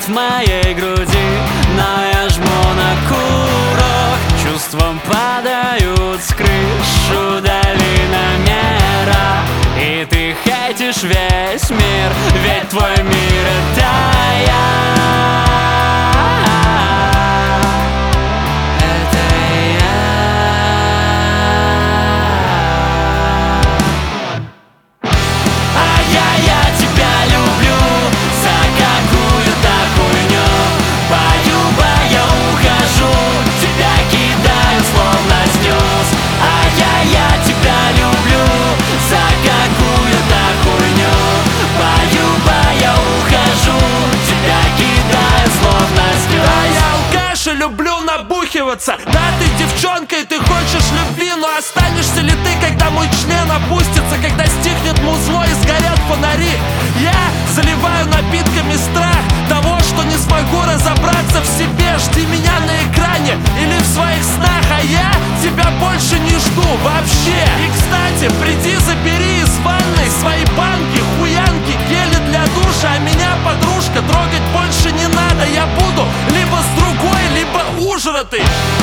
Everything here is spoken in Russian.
в моей груди, но я жму на курок. Чувством падают с крыш удали намера, и ты хейтишь весь мир, ведь твой мир — это я. Люблю набухиваться. Да, ты девчонка и ты хочешь любви, но останешься ли ты, когда мой член опустится, когда стихнет музло и сгорят фонари? Я заливаю напитками страх того, что не смогу разобраться в себе. Жди меня на экране или в своих снах, а я тебя больше не жду вообще. И, кстати, приди, забери из ванной свои банки, хуянки, гели для душа, а меня, подружка, трогать больше не надо. Я буду либо с другой, либо ужратый.